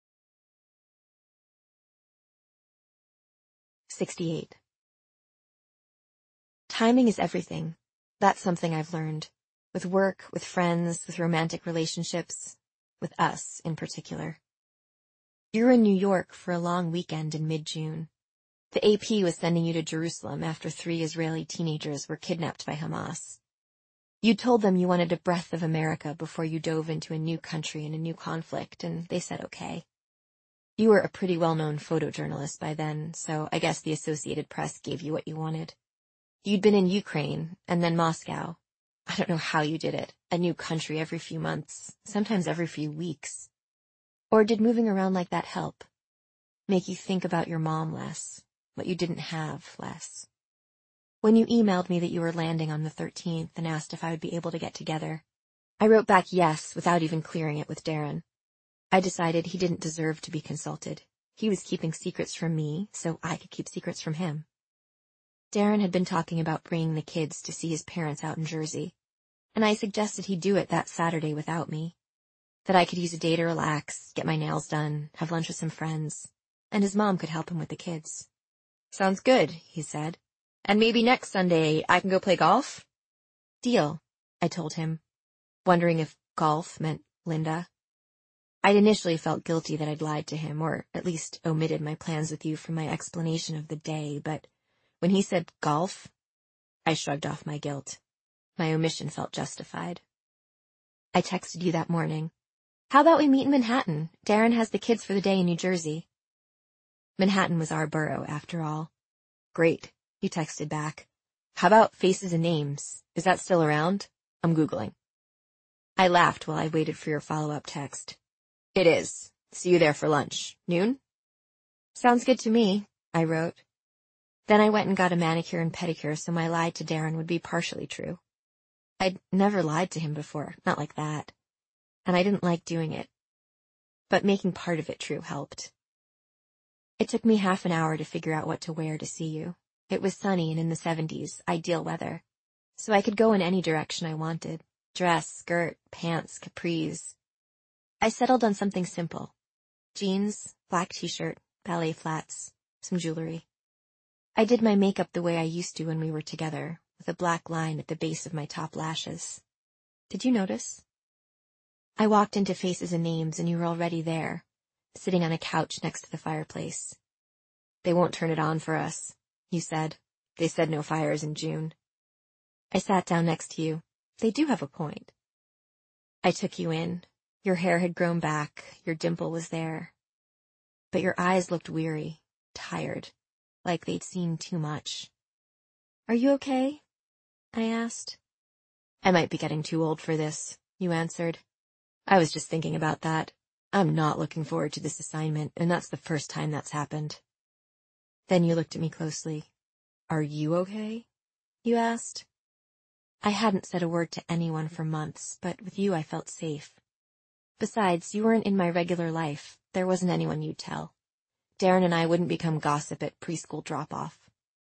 68. Timing is everything. That's something I've learned. With work, with friends, with romantic relationships, with us in particular. You were in New York for a long weekend in mid-June. The AP was sending you to Jerusalem after 3 Israeli teenagers were kidnapped by Hamas. You told them you wanted a breath of America before you dove into a new country and a new conflict, and they said okay. You were a pretty well-known photojournalist by then, so I guess the Associated Press gave you what you wanted. You'd been in Ukraine, and then Moscow. I don't know how you did it, a new country every few months, sometimes every few weeks. Or did moving around like that help? Make you think about your mom less, what you didn't have less? When you emailed me that you were landing on the 13th and asked if I would be able to get together, I wrote back yes without even clearing it with Darren. I decided he didn't deserve to be consulted. He was keeping secrets from me, so I could keep secrets from him. Darren had been talking about bringing the kids to see his parents out in Jersey, and I suggested he do it that Saturday without me. That I could use a day to relax, get my nails done, have lunch with some friends, and his mom could help him with the kids. Sounds good, he said. And maybe next Sunday I can go play golf? Deal, I told him, wondering if golf meant Linda. I'd initially felt guilty that I'd lied to him, or at least omitted my plans with you from my explanation of the day, but when he said golf, I shrugged off my guilt. My omission felt justified. I texted you that morning. How about we meet in Manhattan? Darren has the kids for the day in New Jersey. Manhattan was our borough, after all. Great, you texted back. How about Faces and Names? Is that still around? I'm Googling. I laughed while I waited for your follow-up text. It is. See you there for lunch. Noon? Sounds good to me, I wrote. Then I went and got a manicure and pedicure so my lie to Darren would be partially true. I'd never lied to him before, not like that. And I didn't like doing it. But making part of it true helped. It took me half an hour to figure out what to wear to see you. It was sunny and in the 70s, ideal weather. So I could go in any direction I wanted. Dress, skirt, pants, capris. I settled on something simple. Jeans, black t-shirt, ballet flats, some jewelry. I did my makeup the way I used to when we were together, with a black line at the base of my top lashes. Did you notice? I walked into Faces and Names and you were already there, sitting on a couch next to the fireplace. They won't turn it on for us, you said. They said no fires in June. I sat down next to you. They do have a point. I took you in. Your hair had grown back, your dimple was there. But your eyes looked weary, tired, like they'd seen too much. Are you okay? I asked. I might be getting too old for this, you answered. I was just thinking about that. I'm not looking forward to this assignment, and that's the first time that's happened. Then you looked at me closely. Are you okay? You asked. I hadn't said a word to anyone for months, but with you I felt safe. Besides, you weren't in my regular life. There wasn't anyone you'd tell. Darren and I wouldn't become gossip at preschool drop-off.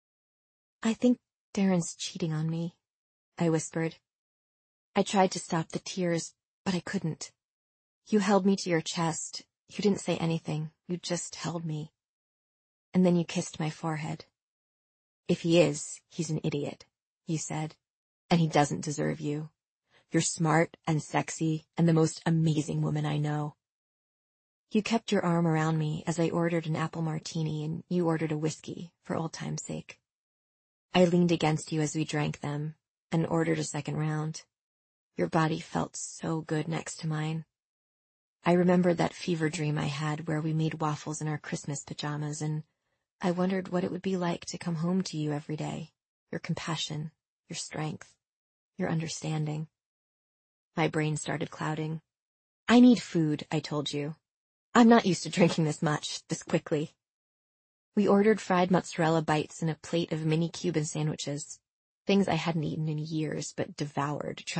I think Darren's cheating on me, I whispered. I tried to stop the tears, but I couldn't. You held me to your chest. You didn't say anything. You just held me. And then you kissed my forehead. If he is, he's an idiot, you said, and he doesn't deserve you. You're smart and sexy and the most amazing woman I know. You kept your arm around me as I ordered an apple martini and you ordered a whiskey for old time's sake. I leaned against you as we drank them and ordered a second round. Your body felt so good next to mine. I remembered that fever dream I had where we made waffles in our Christmas pajamas, and I wondered what it would be like to come home to you every day, your compassion, your strength, Your understanding. My brain started clouding. I need food, I told you. I'm not used to drinking this much, this quickly. We ordered fried mozzarella bites and a plate of mini Cuban sandwiches, things I hadn't eaten in years but devoured,